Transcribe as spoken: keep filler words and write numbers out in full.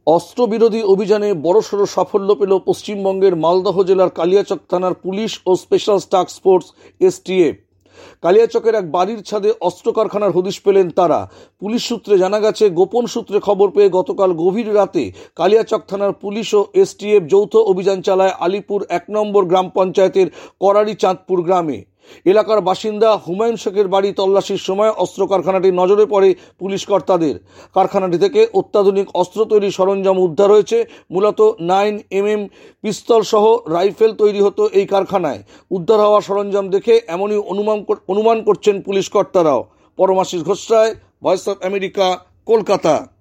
অস্ত্রবিরোধী অভিযানে বড়সড় সাফল্য পেল পশ্চিমবঙ্গের মালদহ জেলার কালিয়াচক থানার পুলিশ ও স্পেশাল টাস্ক ফোর্স এসটিএফ। কালিয়াচকের এক বাড়ির ছাদে অস্ত্র কারখানার হদিশ পেলেন তারা। পুলিশ সূত্রে জানা গেছে, গোপন সূত্রে খবর পেয়ে গতকাল গভীর রাতে কালিয়াচক থানার পুলিশ ও এসটিএফ যৌথ অভিযান চালায় আলিপুর এক নম্বর গ্রাম পঞ্চায়েতের করারি চাঁদপুর গ্রামে। এলাকার বাসিন্দা হুমায়ুন শেখের বাড়ি তল্লাশির সময় অস্ত্র কারখানাটি নজরে পড়ে পুলিশ কর্তাদের। কারখানাটি থেকে অত্যাধুনিক অস্ত্র তৈরি সরঞ্জাম উদ্ধার হয়েছে। মূলত নাইন এম এম পিস্তল সহ রাইফেল তৈরি হতো এই কারখানায়। উদ্ধার হওয়া সরঞ্জাম দেখে এমনই অনুমান অনুমান করছেন পুলিশ কর্তারাও। Paramashis Ghosh Roy, voice of America, Kolkata.